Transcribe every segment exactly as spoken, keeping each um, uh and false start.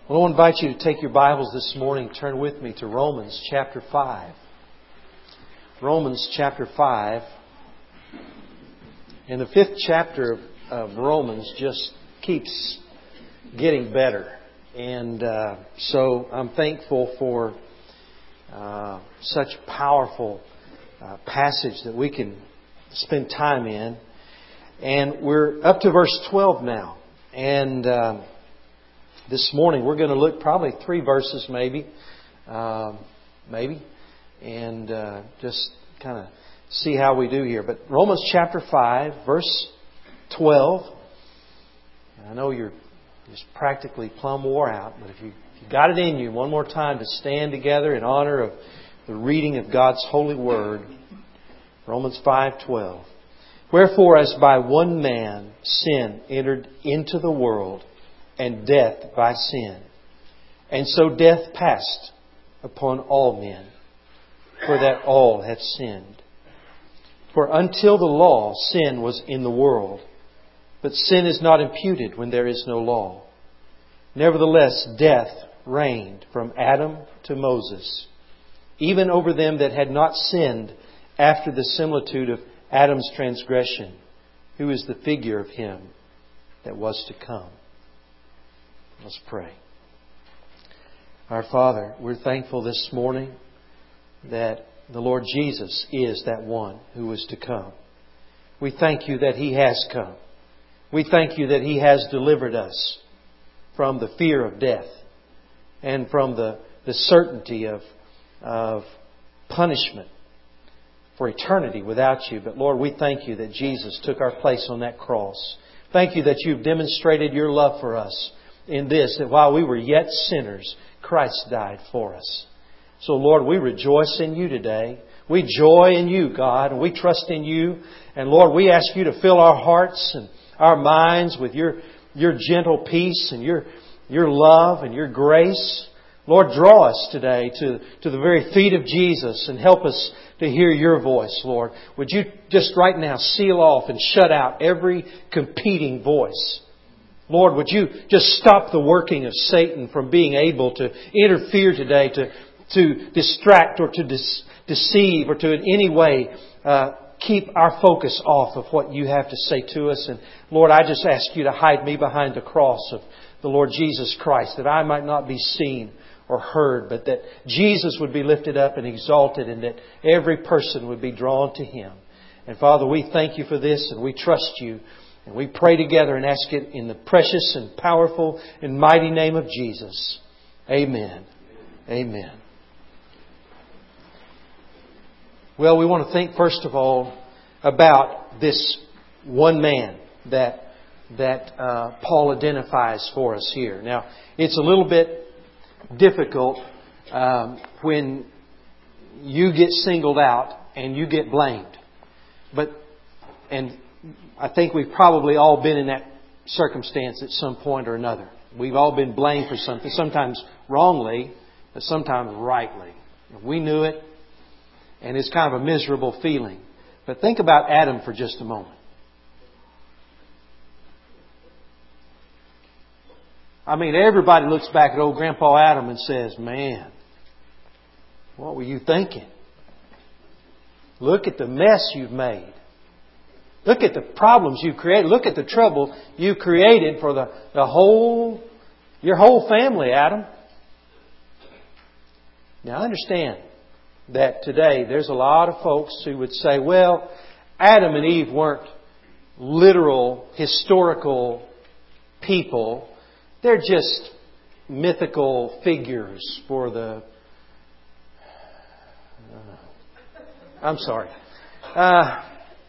Well, I want to invite you to take your Bibles this morning. Turn with me to Romans chapter five. Romans chapter five. And the fifth chapter of, of Romans just keeps getting better. And uh, so I'm thankful for uh, such powerful uh, passage that we can spend time in. And we're up to verse twelve now. And uh, this morning we're going to look probably three verses maybe. Uh, maybe. And uh, just kind of see how we do here. But Romans chapter five, verse twelve. I know you're just practically plumb wore out, but if you, if you got it in you one more time to stand together in honor of the reading of God's holy word. Romans five twelve. Wherefore, as by one man sin entered into the world, and death by sin, and so death passed upon all men, for that all have sinned. For until the law, sin was in the world, but sin is not imputed when there is no law. Nevertheless, death reigned from Adam to Moses, even over them that had not sinned, after the similitude of Adam's transgression, who is the figure of him that was to come. Let's pray. Our Father, we're thankful this morning that the Lord Jesus is that one who is to come. We thank You that He has come. We thank You that He has delivered us from the fear of death and from the, the certainty of, of punishment for eternity without You. But Lord, we thank You that Jesus took our place on that cross. Thank You that You've demonstrated Your love for us in this, that while we were yet sinners, Christ died for us. So Lord, we rejoice in You today. We joy in You, God, and we trust in You. And Lord, we ask You to fill our hearts and our minds with Your, Your gentle peace and Your, Your love and Your grace. Lord, draw us today to, to the very feet of Jesus and help us to hear Your voice, Lord. Would You just right now seal off and shut out every competing voice? Lord, would You just stop the working of Satan from being able to interfere today, to, to distract or to dis- deceive or to in any way uh, keep our focus off of what You have to say to us. And Lord, I just ask You to hide me behind the cross of the Lord Jesus Christ, that I might not be seen or heard, but that Jesus would be lifted up and exalted, and that every person would be drawn to Him. And Father, we thank You for this, and we trust You. And we pray together and ask it in the precious and powerful and mighty name of Jesus. Amen. Amen. Well, we want to think first of all about this one man that that uh, Paul identifies for us here. Now, it's a little bit difficult um, when you get singled out and you get blamed. But and I think we've probably all been in that circumstance at some point or another. We've all been blamed for something, sometimes wrongly, but sometimes rightly. We knew it, and it's kind of a miserable feeling. But think about Adam for just a moment. I mean, everybody looks back at old Grandpa Adam and says, man, what were you thinking? Look at the mess you've made. Look at the problems you created. Look at the trouble you created for the, the whole, your whole family, Adam. Now, I understand that today there's a lot of folks who would say, well, Adam and Eve weren't literal, historical people. They're just mythical figures for the... Uh, I'm sorry. Uh,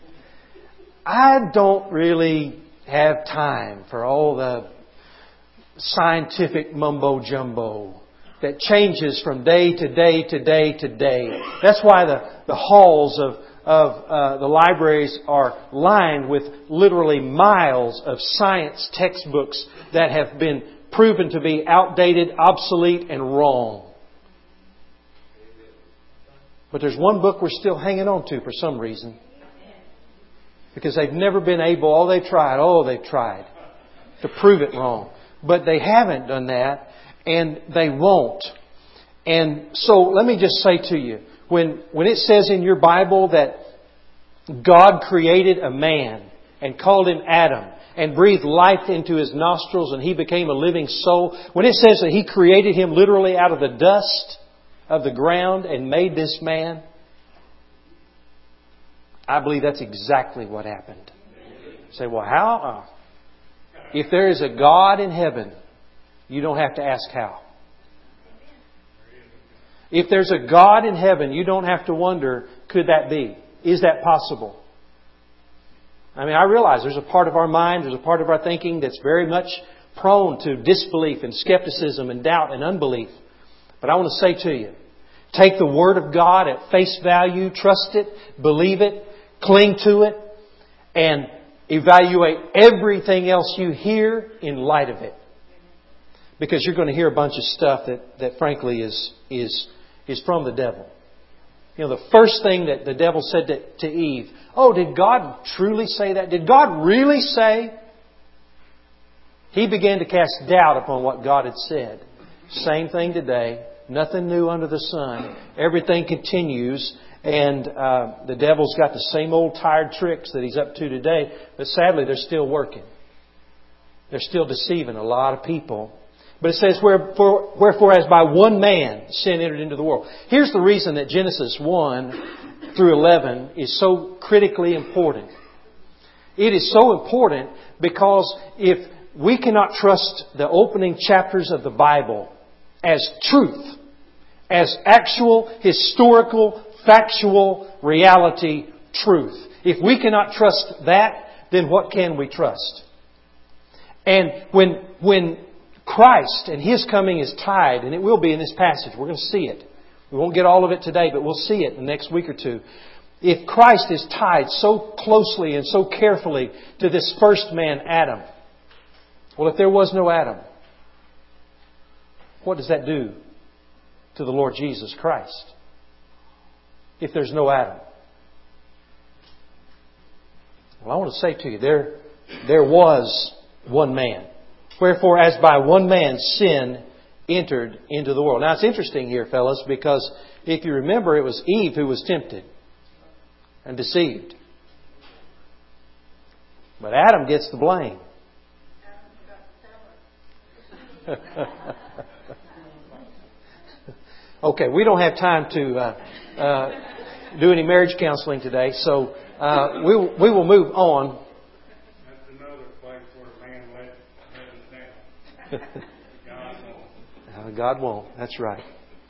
I don't really have time for all the scientific mumbo-jumbo that changes from day to day to day to day. That's why the, the halls of, of uh, the libraries are lined with literally miles of science textbooks that have been proven to be outdated, obsolete, and wrong. But there's one book we're still hanging on to for some reason. Because they've never been able, all they've tried, oh, they've tried to prove it wrong. But they haven't done that, and they won't. And so let me just say to you, when, when it says in your Bible that God created a man and called him Adam and breathed life into his nostrils and he became a living soul, when it says that He created him literally out of the dust of the ground and made this man, I believe that's exactly what happened. You say, well, how? If there is a God in heaven, you don't have to ask how. If there's a God in heaven, you don't have to wonder, could that be? Is that possible? I mean, I realize there's a part of our mind, there's a part of our thinking that's very much prone to disbelief and skepticism and doubt and unbelief. But I want to say to you, take the Word of God at face value, trust it, believe it, cling to it, and evaluate everything else you hear in light of it. Because you're going to hear a bunch of stuff that, that frankly is, is, is from the devil. You know, the first thing that the devil said to, to Eve, oh, did God truly say that? Did God really say? He began to cast doubt upon what God had said. Same thing today. Nothing new under the sun. Everything continues. And uh, the devil's got the same old tired tricks that he's up to today. But sadly, they're still working. They're still deceiving a lot of people. But it says, Wherefore, wherefore as by one man sin entered into the world. Here's the reason that Genesis one through eleven is so critically important. It is so important because if we cannot trust the opening chapters of the Bible as truth, as actual, historical, factual, reality, truth. If we cannot trust that, then what can we trust? And when, when Christ and His coming is tied, and it will be in this passage, we're going to see it. We won't get all of it today, but we'll see it in the next week or two. If Christ is tied so closely and so carefully to this first man, Adam, well, if there was no Adam, what does that do to the Lord Jesus Christ? If there's no Adam. Well, I want to say to you, there, there was one man. Wherefore, as by one man sin entered into the world. Now, it's interesting here, fellas, because if you remember, it was Eve who was tempted and deceived. But Adam gets the blame. Okay, we don't have time to uh, uh, do any marriage counseling today, so uh, we will, we will move on. That's another place where man let, let us down. God won't. God won't. That's right.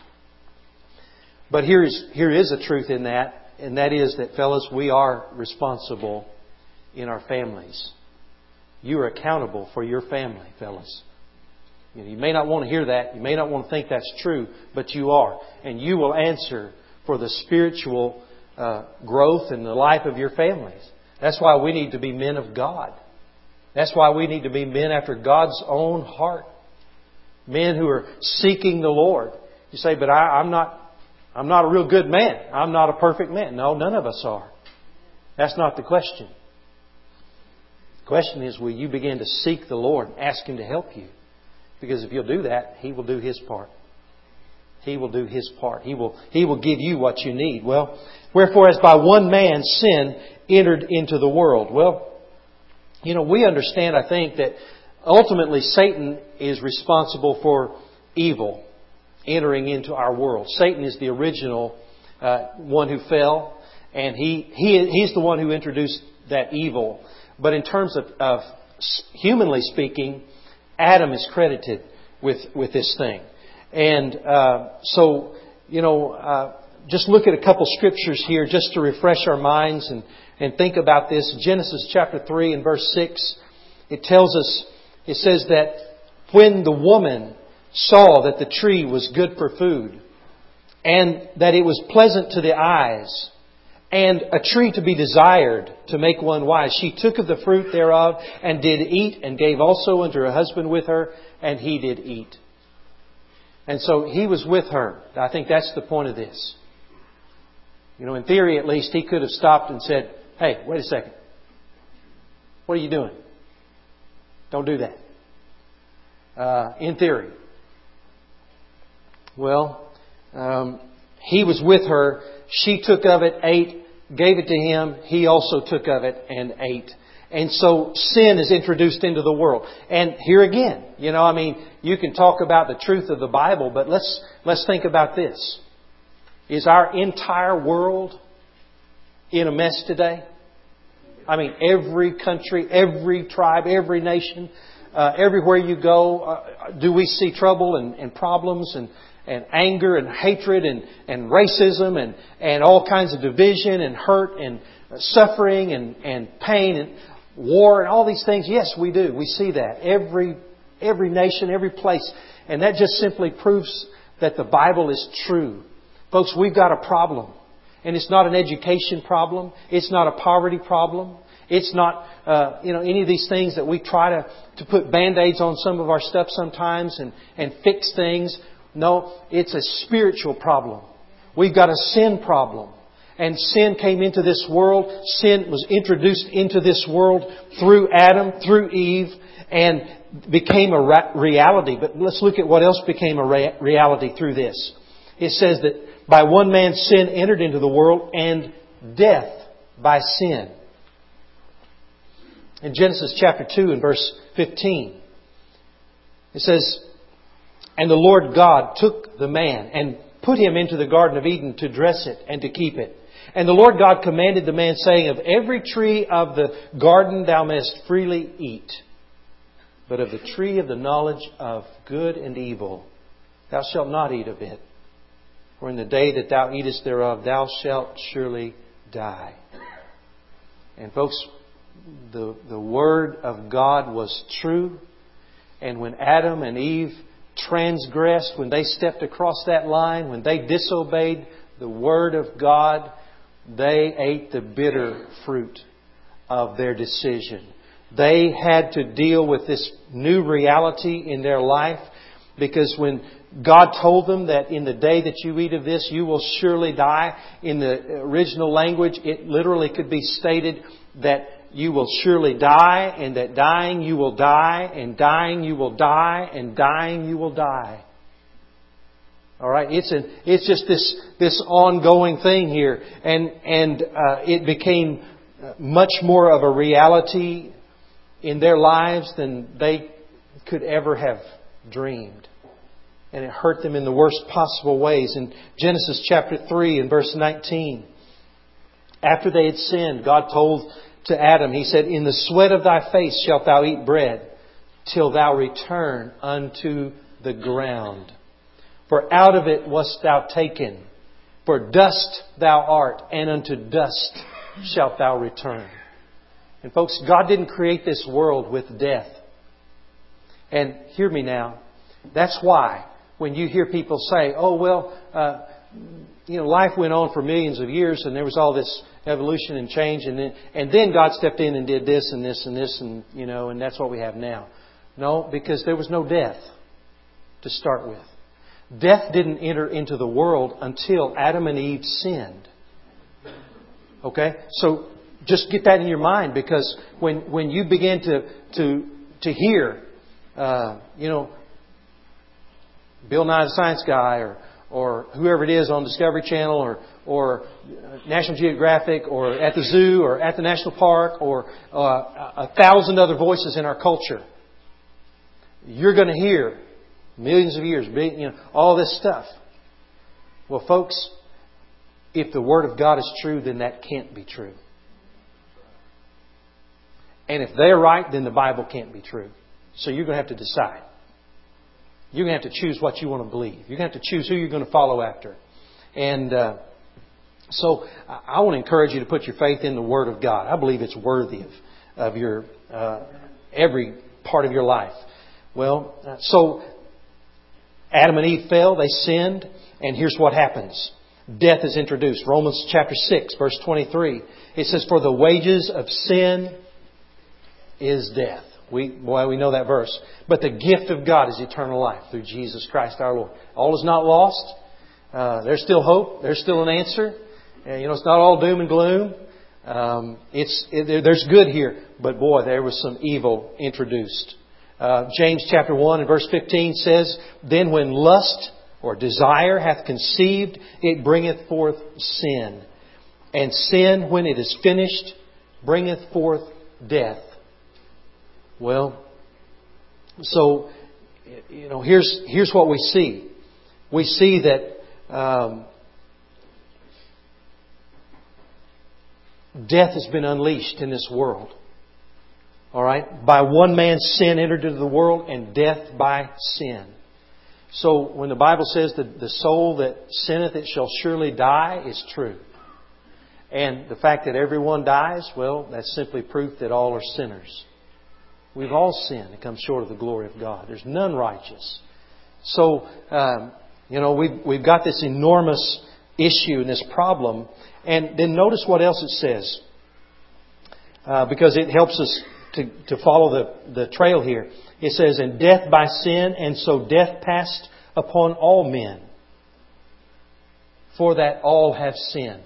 But here's here is a truth in that, and that is that, fellas, we are responsible in our families. You are accountable for your family, fellas. You know, you may not want to hear that. You may not want to think that's true, but you are. And you will answer for the spiritual uh, growth in the life of your families. That's why we need to be men of God. That's why we need to be men after God's own heart. Men who are seeking the Lord. You say, but I, I'm not I'm not a real good man. I'm not a perfect man. No, none of us are. That's not the question. The question is, will you begin to seek the Lord and ask Him to help you? Because if you'll do that, He will do His part. He will do His part. He will, He will give you what you need. Well, wherefore as by one man sin entered into the world. Well, you know, we understand, I think, that ultimately Satan is responsible for evil entering into our world. Satan is the original uh, one who fell, and he, he he's the one who introduced that evil. But in terms of, of humanly speaking, Adam is credited with, with this thing. And uh, so, you know, uh, just look at a couple scriptures here just to refresh our minds and, and think about this. Genesis chapter three and verse six, it tells us, it says that when the woman saw that the tree was good for food and that it was pleasant to the eyes and a tree to be desired to make one wise, she took of the fruit thereof and did eat and gave also unto her husband with her, and he did eat. And so he was with her. I think that's the point of this. You know, in theory at least, he could have stopped and said, hey, wait a second. What are you doing? Don't do that. uh, in theory. Well, um, he was with her. She took of it, ate, gave it to him. He also took of it and ate. And so sin is introduced into the world. And here again, you know, I mean, you can talk about the truth of the Bible, but let's let's think about this. Is our entire world in a mess today? I mean, every country, every tribe, every nation, uh, everywhere you go, uh, do we see trouble and, and problems and, and anger and hatred and, and racism and, and all kinds of division and hurt and suffering and, and pain and war and all these things? Yes, we do. We see that. Every, every nation, every place. And that just simply proves that the Bible is true. Folks, we've got a problem. And it's not an education problem. It's not a poverty problem. It's not, uh, you know, any of these things that we try to, to put Band-Aids on some of our stuff sometimes and, and fix things. No, it's a spiritual problem. We've got a sin problem. And sin came into this world. Sin was introduced into this world through Adam, through Eve, and became a reality. But let's look at what else became a reality through this. It says that by one man sin entered into the world, and death by sin. In Genesis chapter two and verse fifteen, it says, "And the Lord God took the man and put him into the Garden of Eden to dress it and to keep it. And the Lord God commanded the man, saying, Of every tree of the garden thou mayest freely eat, but of the tree of the knowledge of good and evil thou shalt not eat of it. For in the day that thou eatest thereof, thou shalt surely die." And folks, the, the Word of God was true. And when Adam and Eve transgressed, when they stepped across that line, when they disobeyed the Word of God, they ate the bitter fruit of their decision. They had to deal with this new reality in their life, because when God told them that in the day that you eat of this, you will surely die. In the original language, it literally could be stated that you will surely die, and that dying you will die, and dying you will die, and dying you will die. All right, it's an, it's just this this ongoing thing here, and and uh, it became much more of a reality in their lives than they could ever have dreamed. And it hurt them in the worst possible ways. In Genesis chapter three and verse nineteen, after they had sinned, God told to Adam, He said, "In the sweat of thy face shalt thou eat bread, till thou return unto the ground. For out of it wast thou taken. For dust thou art, and unto dust shalt thou return." And folks, God didn't create this world with death. And hear me now. That's why when you hear people say, "Oh, well, uh, you know, life went on for millions of years and there was all this evolution and change, and then and then God stepped in and did this and this and this, and you know, and that's what we have now." No, because there was no death to start with. Death didn't enter into the world until Adam and Eve sinned. Okay? So just get that in your mind, because when when you begin to to to hear, uh, you know, Bill Nye the Science Guy, or or whoever it is on Discovery Channel, or or National Geographic, or at the zoo, or at the national park, or uh, a thousand other voices in our culture, you're going to hear millions of years, you know, all this stuff. Well, folks, if the Word of God is true, then that can't be true. And if they're right, then the Bible can't be true. So you're going to have to decide. You're going to have to choose what you want to believe. You're going to have to choose who you're going to follow after. And uh, so I want to encourage you to put your faith in the Word of God. I believe it's worthy of, of your uh, every part of your life. Well, uh, so Adam and Eve fell, they sinned, and here's what happens. Death is introduced. Romans chapter six, verse twenty-three. It says, "For the wages of sin is death." We, boy, we know that verse. "But the gift of God is eternal life through Jesus Christ our Lord." All is not lost. Uh, there's still hope. There's still an answer. Uh, you know, it's not all doom and gloom. Um, it's it, there's good here, but boy, there was some evil introduced. Uh, James chapter one and verse fifteen says, "Then when lust or desire hath conceived, it bringeth forth sin. And sin, when it is finished, bringeth forth death." Well, so, you know, here's here's what we see. We see that um, death has been unleashed in this world. All right? By one man's sin entered into the world, and death by sin. So when the Bible says that the soul that sinneth, it shall surely die, is true. And the fact that everyone dies, well, that's simply proof that all are sinners. We've all sinned and come short of the glory of God. There's none righteous. So, um, you know, we've, we've got this enormous issue and this problem. And then notice what else it says. Uh, because it helps us to, to follow the, the trail here. It says, "And death by sin, and so death passed upon all men, for that all have sinned."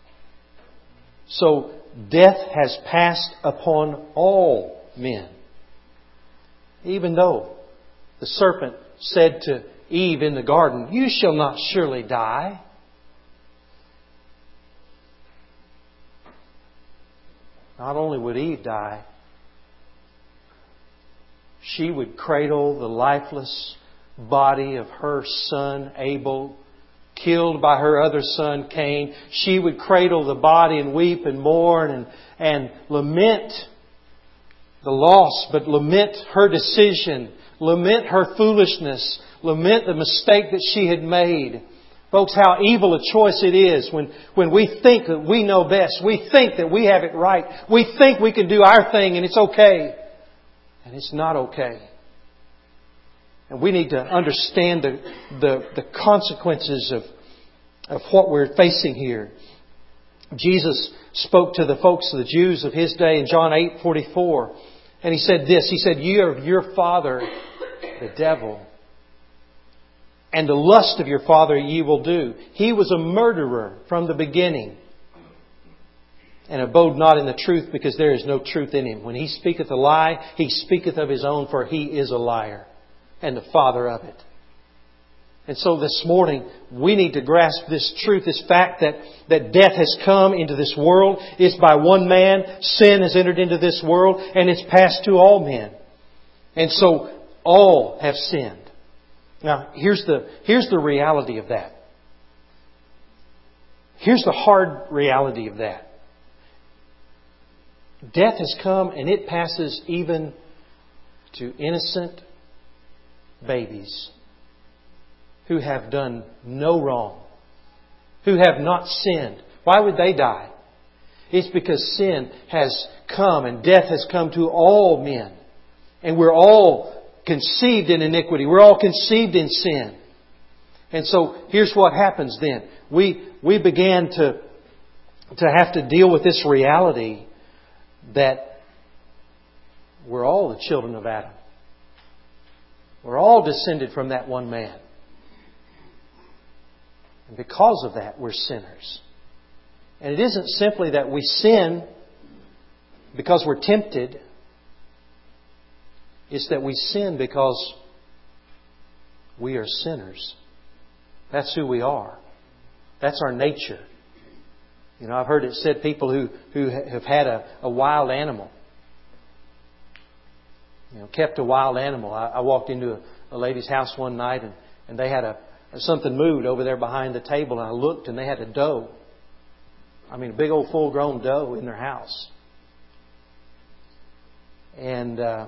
So death has passed upon all men. Even though the serpent said to Eve in the garden, "You shall not surely die." Not only would Eve die, she would cradle the lifeless body of her son Abel, killed by her other son Cain. She would cradle the body and weep and mourn and, and lament the loss, but lament her decision, lament her foolishness, lament the mistake that she had made. Folks, how evil a choice it is when, when we think that we know best. We think that we have it right. We think we can do our thing and it's okay. And it's not okay. And we need to understand the, the, the consequences of, of what we're facing here. Jesus spoke to the folks, the Jews of His day in John eight forty-four. And He said this. He said, "You are of your father, the devil. And the lust of your father ye will do. He was a murderer from the beginning, and abode not in the truth, because there is no truth in him. When he speaketh a lie, he speaketh of his own, for he is a liar, and the father of it." And so this morning, we need to grasp this truth, this fact that, that death has come into this world. It's by one man. Sin has entered into this world, and it's passed to all men. And so all have sinned. Now, here's the, here's the reality of that. Here's the hard reality of that. Death has come, and it passes even to innocent babies who have done no wrong, who have not sinned. Why would they die? It's because sin has come and death has come to all men. And we're all conceived in iniquity. We're all conceived in sin. And so here's what happens then. We, we began to, to have to deal with this reality that we're all the children of Adam. We're all descended from that one man. And because of that, we're sinners. And it isn't simply that we sin because we're tempted. It's that we sin because we are sinners. That's who we are. That's our nature. You know, I've heard it said people who, who have had a, a wild animal, you know, kept a wild animal. I, I walked into a, a lady's house one night and, and they had a something moved over there behind the table, and I looked and they had a doe. I mean, a big old full-grown doe in their house. And uh,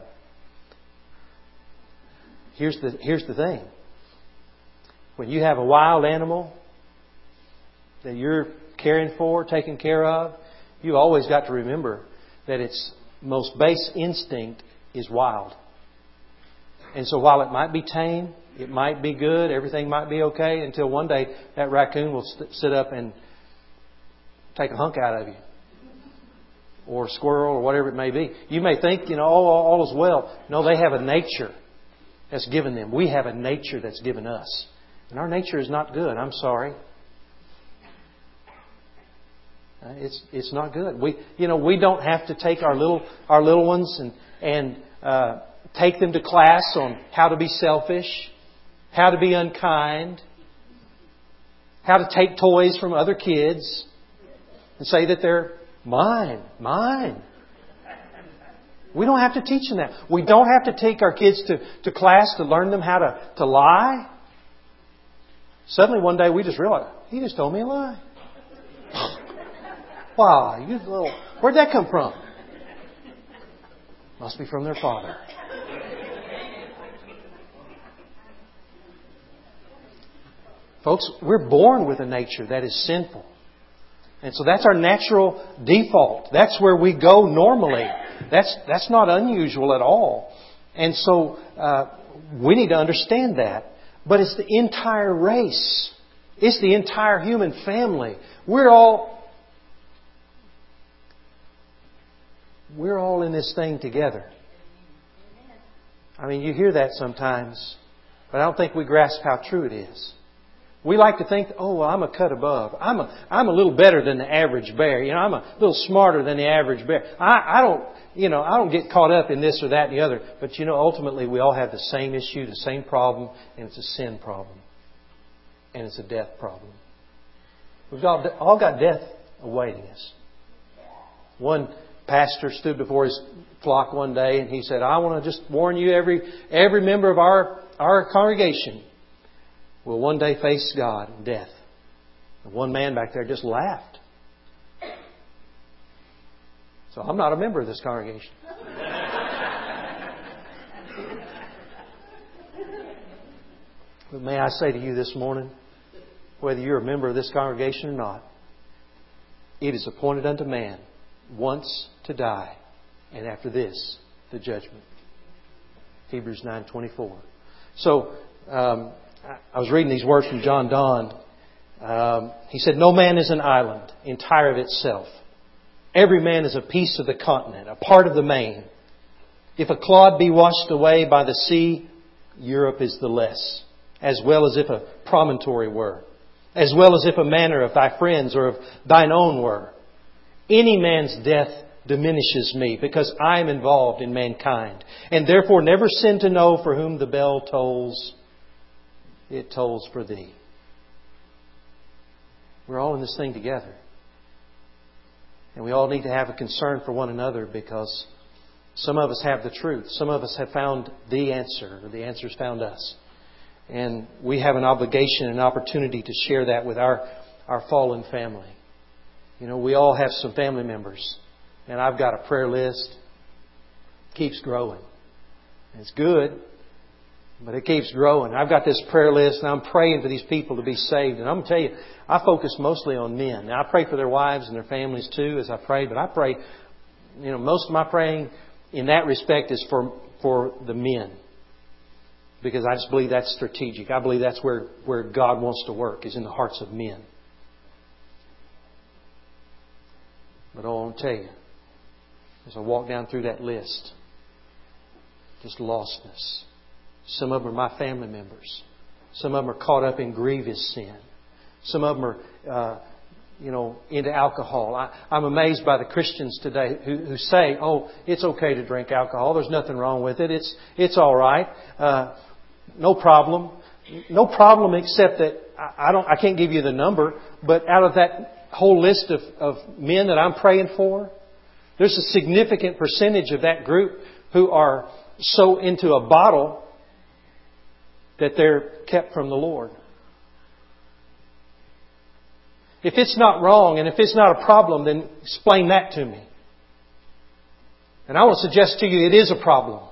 here's the here's the thing. When you have a wild animal that you're caring for, taking care of, you always got to remember that its most base instinct is wild. And so while it might be tame, it might be good, everything might be okay, until one day that raccoon will st- sit up and take a hunk out of you. Or a squirrel or whatever it may be. You may think, you know, all, all is well. No, they have a nature that's given them. We have a nature that's given us. And our nature is not good. I'm sorry. It's it's not good. We you know we don't have to take our little our little ones and and uh, take them to class on how to be selfish, how to be unkind, how to take toys from other kids and say that they're mine, mine. We don't have to teach them that. We don't have to take our kids to, to class to learn them how to, to lie. Suddenly one day we just realized, he just told me a lie. Wow, you little, where'd that come from? Must be from their father. Folks, we're born with a nature that is sinful. And so that's our natural default. That's where we go normally. That's that's not unusual at all. And so uh, we need to understand that. But it's the entire race. It's the entire human family. We're all we're all in this thing together. I mean, you hear that sometimes, but I don't think we grasp how true it is. We like to think, oh, well, I'm a cut above. I'm a, I'm a little better than the average bear. You know, I'm a little smarter than the average bear. I, I don't, you know, I don't get caught up in this or that and the other. But, you know, ultimately we all have the same issue, the same problem, and it's a sin problem. And it's a death problem. We've all, all got death awaiting us. One pastor stood before his flock one day and he said, I want to just warn you, every, every member of our, our congregation will one day face God and death. And one man back there just laughed. So I'm not a member of this congregation. But may I say to you this morning, whether you're a member of this congregation or not, it is appointed unto man once to die, and after this, the judgment. Hebrews nine twenty-four. So, um, I was reading these words from John Donne. Um, he said, no man is an island, entire of itself. Every man is a piece of the continent, a part of the main. If a clod be washed away by the sea, Europe is the less, as well as if a promontory were, as well as if a manor of thy friends or of thine own were. Any man's death diminishes me, because I am involved in mankind, and therefore never sin to know for whom the bell tolls. It tolls for thee. We're all in this thing together. And we all need to have a concern for one another, because some of us have the truth. Some of us have found the answer, or the answer's found us. And we have an obligation and an opportunity to share that with our, our fallen family. You know, we all have some family members. And I've got a prayer list. It keeps growing. It's good. But it keeps growing. I've got this prayer list and I'm praying for these people to be saved. And I'm going to tell you, I focus mostly on men. Now, I pray for their wives and their families too as I pray. But I pray, you know, most of my praying in that respect is for, for the men. Because I just believe that's strategic. I believe that's where, where God wants to work, is in the hearts of men. But I want to tell you, as I walk down through that list, just lostness. Some of them are my family members. Some of them are caught up in grievous sin. Some of them are, uh, you know, into alcohol. I, I'm amazed by the Christians today who, who say, "Oh, it's okay to drink alcohol. There's nothing wrong with it. It's it's all right. Uh, no problem. No problem, except that I, I don't. I can't give you the number, but out of that whole list of, of men that I'm praying for, there's a significant percentage of that group who are so into a bottle that they're kept from the Lord. If it's not wrong and if it's not a problem, then explain that to me. And I want to suggest to you it is a problem.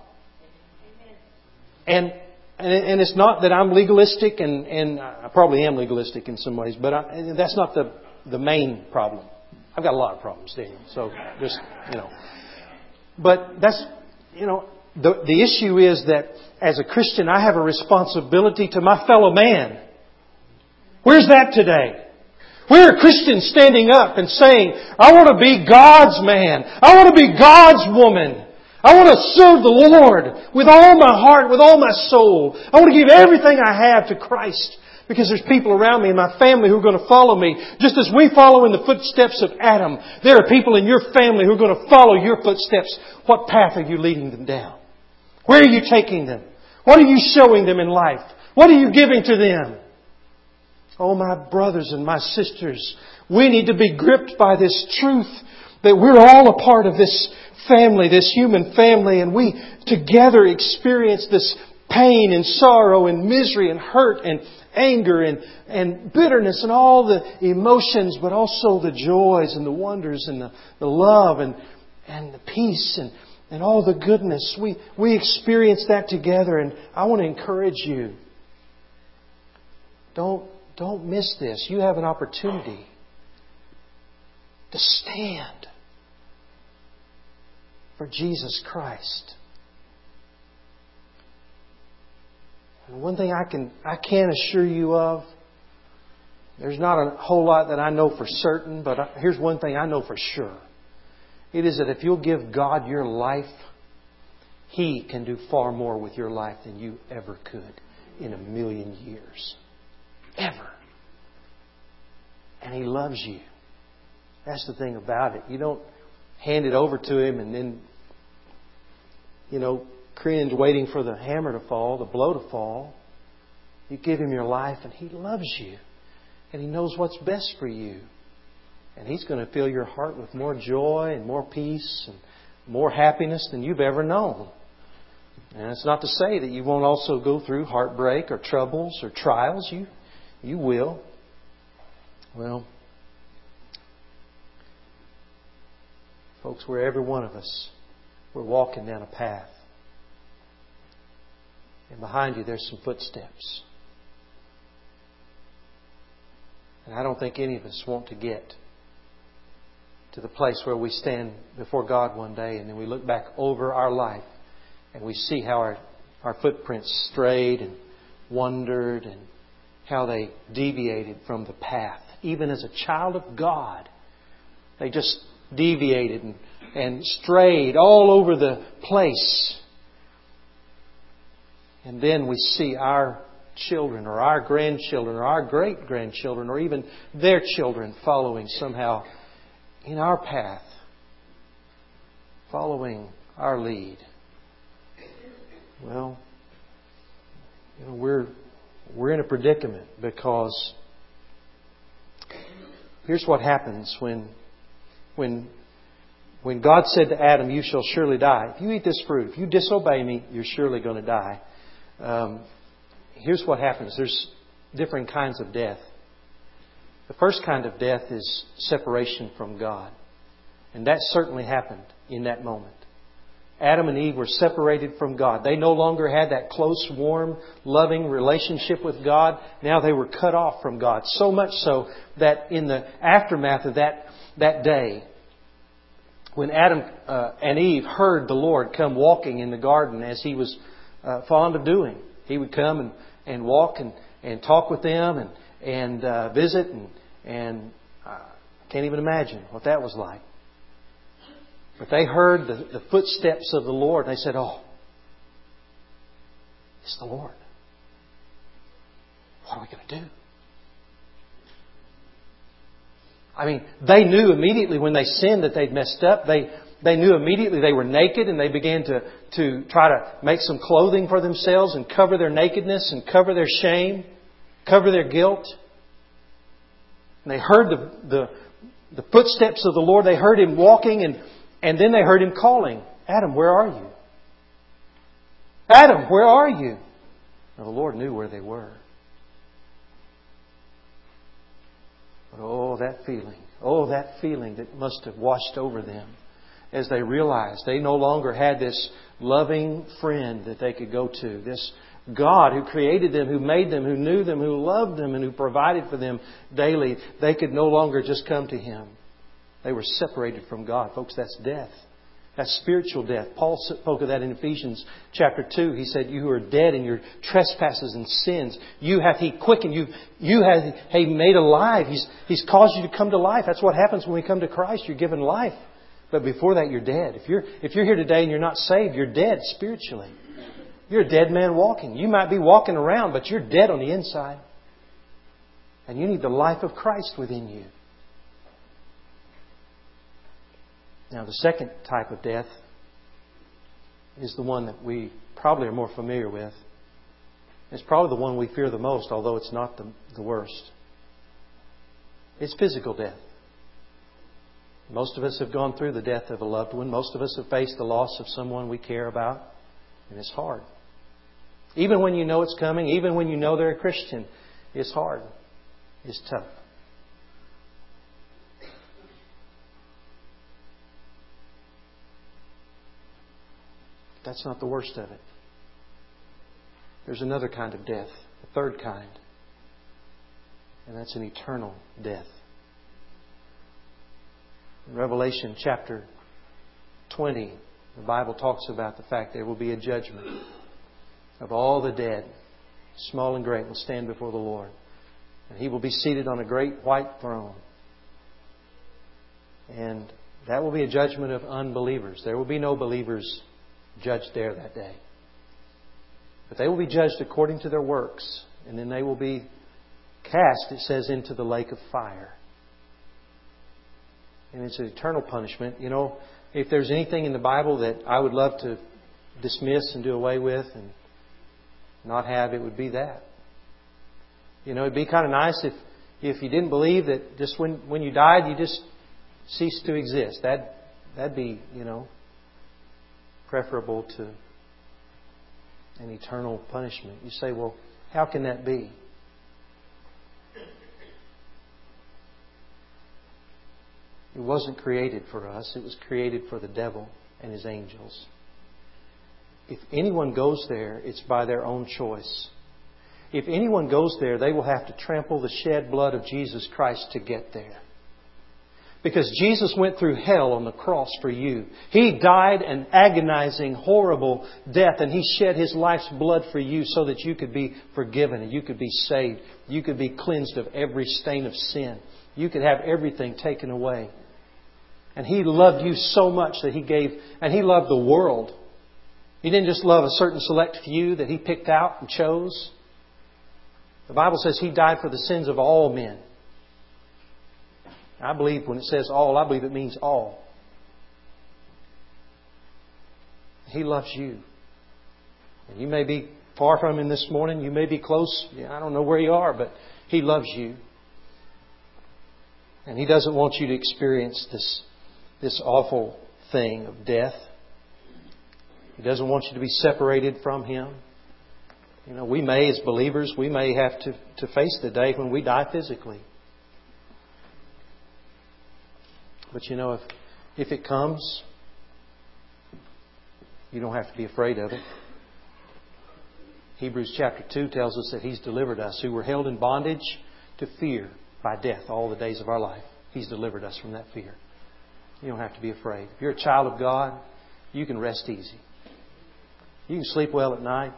And and it's not that I'm legalistic, and, and I probably am legalistic in some ways, but I, that's not the, the main problem. I've got a lot of problems, Daniel. So just, you know. But that's, you know, the, the issue is that as a Christian, I have a responsibility to my fellow man. Where's that today? Where are Christians standing up and saying, I want to be God's man. I want to be God's woman. I want to serve the Lord with all my heart, with all my soul. I want to give everything I have to Christ. Because there's people around me in my family who are going to follow me. Just as we follow in the footsteps of Adam, there are people in your family who are going to follow your footsteps. What path are you leading them down? Where are you taking them? What are you showing them in life? What are you giving to them? Oh, my brothers and my sisters, we need to be gripped by this truth that we're all a part of this family, this human family, and we together experience this pain and sorrow and misery and hurt and anger and, and bitterness and all the emotions, but also the joys and the wonders and the, the love and, and the peace and, and all the goodness. We, we experience that together, and I want to encourage you. Don't, don't miss this. You have an opportunity to stand for Jesus Christ. And one thing I can I can assure you of, there's not a whole lot that I know for certain, but here's one thing I know for sure. It is that if you'll give God your life, He can do far more with your life than you ever could in a million years. Ever. And He loves you. That's the thing about it. You don't hand it over to Him and then, you know, cringe waiting for the hammer to fall, the blow to fall. You give Him your life and He loves you. And He knows what's best for you. And He's going to fill your heart with more joy and more peace and more happiness than you've ever known. And it's not to say that you won't also go through heartbreak or troubles or trials. You, you will. Well, folks, we're every one of us. We're walking down a path. And behind you there's some footsteps. And I don't think any of us want to get to the place where we stand before God one day and then we look back over our life and we see how our, our footprints strayed and wandered and how they deviated from the path. Even as a child of God, they just deviated and, and strayed all over the place. And then we see our children or our grandchildren or our great-grandchildren or even their children following somehow in our path, following our lead. Well, you know, we're we're in a predicament because here's what happens when when when God said to Adam, "You shall surely die. If you eat this fruit, if you disobey me, you're surely going to die." Um, here's what happens. There's different kinds of death. The first kind of death is separation from God. And that certainly happened in that moment. Adam and Eve were separated from God. They no longer had that close, warm, loving relationship with God. Now they were cut off from God. So much so that in the aftermath of that, that day, when Adam uh, and Eve heard the Lord come walking in the garden as He was uh, fond of doing, He would come and, and walk and, and talk with them and, and uh, visit and And I uh, can't even imagine what that was like. But they heard the, the footsteps of the Lord. And they said, "Oh, it's the Lord. What are we going to do?" I mean, they knew immediately when they sinned that they'd messed up. They they knew immediately they were naked, and they began to, to try to make some clothing for themselves and cover their nakedness and cover their shame, cover their guilt. And they heard the, the the footsteps of the Lord. They heard Him walking, and, and then they heard Him calling, "Adam, where are you? Adam, where are you?" Now, the Lord knew where they were. But oh, that feeling. Oh, that feeling that must have washed over them as they realized they no longer had this loving friend that they could go to. This God who created them, who made them, who knew them, who loved them, and who provided for them daily. They could no longer just come to Him. They were separated from God. Folks, that's death. That's spiritual death. Paul spoke of that in Ephesians chapter two. He said, "You who are dead in your trespasses and sins, you hath He quickened. You, you hath He made alive. He's, He's caused you to come to life." That's what happens when we come to Christ. You're given life. But before that, you're dead. If you're, if you're here today and you're not saved, you're dead spiritually. You're a dead man walking. You might be walking around, but you're dead on the inside. And you need the life of Christ within you. Now, the second type of death is the one that we probably are more familiar with. It's probably the one we fear the most, although it's not the, the worst. It's physical death. Most of us have gone through the death of a loved one. Most of us have faced the loss of someone we care about. And it's hard. Even when you know it's coming, even when you know they're a Christian, it's hard. It's tough. That's not the worst of it. There's another kind of death, a third kind. And that's an eternal death. In Revelation chapter twenty, the Bible talks about the fact there will be a judgment of all the dead, small and great, will stand before the Lord. And He will be seated on a great white throne. And that will be a judgment of unbelievers. There will be no believers judged there that day. But they will be judged according to their works. And then they will be cast, it says, into the lake of fire. And it's an eternal punishment. You know, if there's anything in the Bible that I would love to dismiss and do away with and not have, it would be that. You know, it'd be kind of nice if if you didn't believe that just when, when you died, you just ceased to exist. That, that'd be, you know, preferable to an eternal punishment. You say, well, how can that be? It wasn't created for us. It was created for the devil and his angels. If anyone goes there, it's by their own choice. If anyone goes there, they will have to trample the shed blood of Jesus Christ to get there. Because Jesus went through hell on the cross for you. He died an agonizing, horrible death, and He shed His life's blood for you so that you could be forgiven and you could be saved. You could be cleansed of every stain of sin. You could have everything taken away. And He loved you so much that He gave, and He loved the world. He didn't just love a certain select few that He picked out and chose. The Bible says He died for the sins of all men. I believe when it says all, I believe it means all. He loves you. And you may be far from Him this morning. You may be close. I don't know where you are, but He loves you. And He doesn't want you to experience this, this awful thing of death. He doesn't want you to be separated from Him. You know, we may, as believers, we may have to, to face the day when we die physically. But you know, if if it comes, you don't have to be afraid of it. Hebrews chapter two tells us that He's delivered us who were held in bondage to fear by death all the days of our life. He's delivered us from that fear. You don't have to be afraid. If you're a child of God, you can rest easy. You can sleep well at night.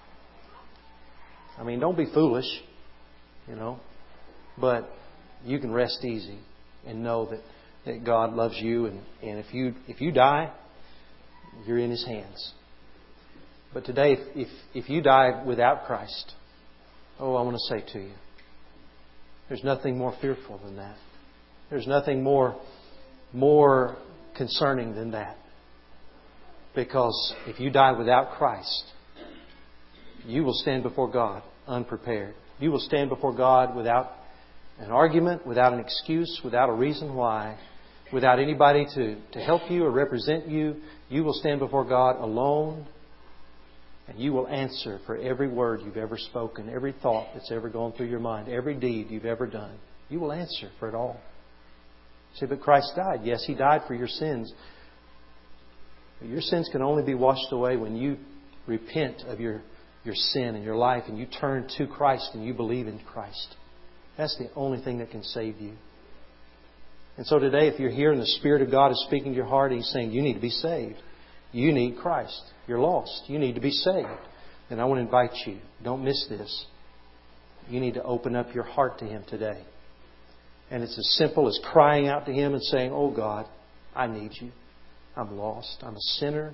I mean, don't be foolish, you know, but you can rest easy and know that that God loves you, and, and if you if you die, you're in His hands. But today, if, if if you die without Christ, oh, I want to say to you, there's nothing more fearful than that. There's nothing more more concerning than that. Because if you die without Christ, you will stand before God unprepared. You will stand before God without an argument, without an excuse, without a reason why, without anybody to, to help you or represent you. You will stand before God alone, and you will answer for every word you've ever spoken, every thought that's ever gone through your mind, every deed you've ever done. You will answer for it all. You say, but Christ died. Yes, He died for your sins. But your sins can only be washed away when you repent of your, your sin in your life and you turn to Christ and you believe in Christ. That's the only thing that can save you. And so today, if you're here and the Spirit of God is speaking to your heart, He's saying, you need to be saved. You need Christ. You're lost. You need to be saved. And I want to invite you, don't miss this. You need to open up your heart to Him today. And it's as simple as crying out to Him and saying, oh God, I need You. I'm lost. I'm a sinner.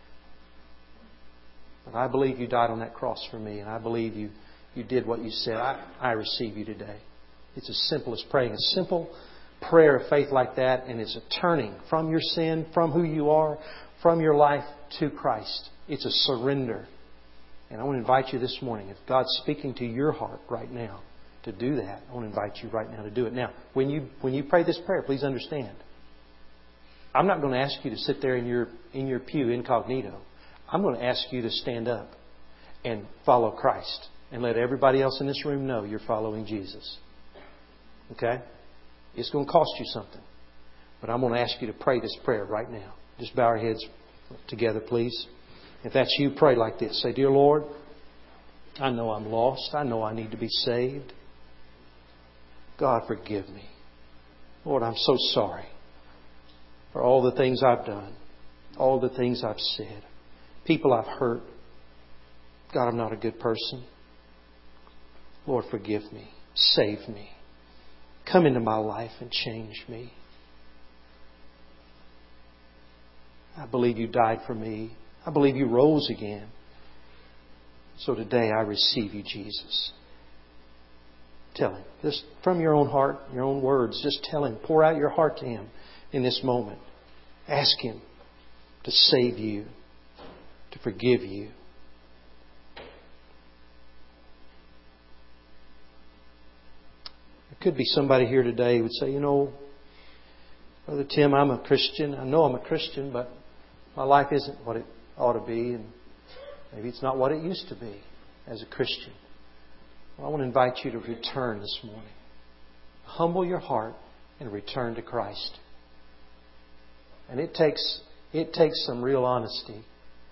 But I believe You died on that cross for me. And I believe You, you did what You said. I, I receive You today. It's as simple as praying. A simple prayer of faith like that, and it's a turning from your sin, from who you are, from your life to Christ. It's a surrender. And I want to invite you this morning, if God's speaking to your heart right now to do that, I want to invite you right now to do it. Now, when you when you pray this prayer, please understand, I'm not going to ask you to sit there in your in your pew incognito. I'm going to ask you to stand up and follow Christ and let everybody else in this room know you're following Jesus. Okay? It's going to cost you something. But I'm going to ask you to pray this prayer right now. Just bow our heads together, please. If that's you, pray like this. Say, Dear Lord, I know I'm lost. I know I need to be saved. God, forgive me. Lord, I'm so sorry for all the things I've done, all the things I've said, people I've hurt. God, I'm not a good person. Lord, forgive me. Save me. Come into my life and change me. I believe you died for me. I believe you rose again. So today I receive you, Jesus. Tell Him. Just from your own heart, your own words, just tell Him. Pour out your heart to Him in this moment. Ask Him to save you, to forgive you. There could be somebody here today who would say, you know, Brother Tim, I'm a Christian. I know I'm a Christian, but my life isn't what it ought to be, and maybe it's not what it used to be as a Christian. Well, I want to invite you to return this morning. Humble your heart and return to Christ. And it takes it takes some real honesty.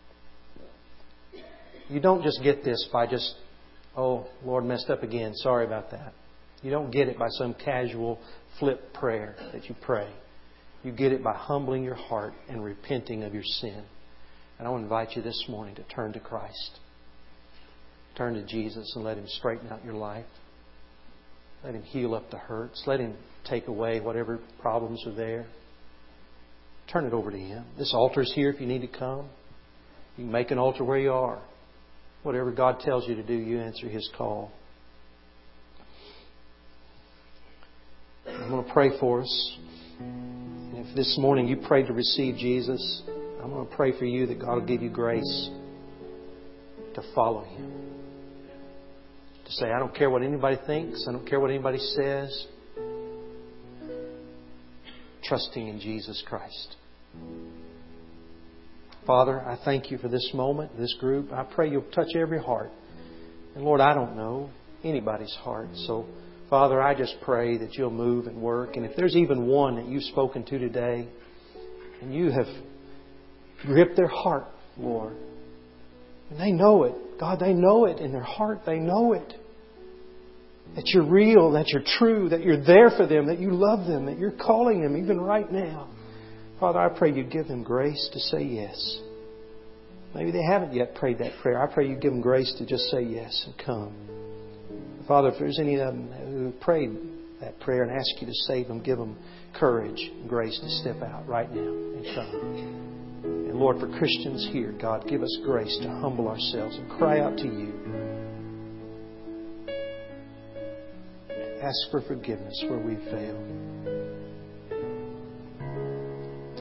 You don't just get this by just, oh, Lord, messed up again. Sorry about that. You don't get it by some casual flip prayer that you pray. You get it by humbling your heart and repenting of your sin. And I want to invite you this morning to turn to Christ. Turn to Jesus and let Him straighten out your life. Let Him heal up the hurts. Let Him take away whatever problems are there. Turn it over to Him. This altar is here if you need to come. You can make an altar where you are. Whatever God tells you to do, you answer His call. I'm going to pray for us. And if this morning you prayed to receive Jesus, I'm going to pray for you that God will give you grace to follow Him. To say, I don't care what anybody thinks. I don't care what anybody says. Trusting in Jesus Christ. Father, I thank you for this moment, this group. I pray you'll touch every heart. And Lord, I don't know anybody's heart. So, Father, I just pray that you'll move and work. And if there's even one that you've spoken to today, and you have gripped their heart, Lord, and they know it. God, they know it in their heart. They know it. That you're real, that you're true, that you're there for them, that you love them, that you're calling them even right now. Father, I pray you give them grace to say yes. Maybe they haven't yet prayed that prayer. I pray you give them grace to just say yes and come. Father, if there's any of them who prayed that prayer and asked you to save them, give them courage and grace to step out right now and come. And Lord, for Christians here, God, give us grace to humble ourselves and cry out to you. Ask for forgiveness where we fail.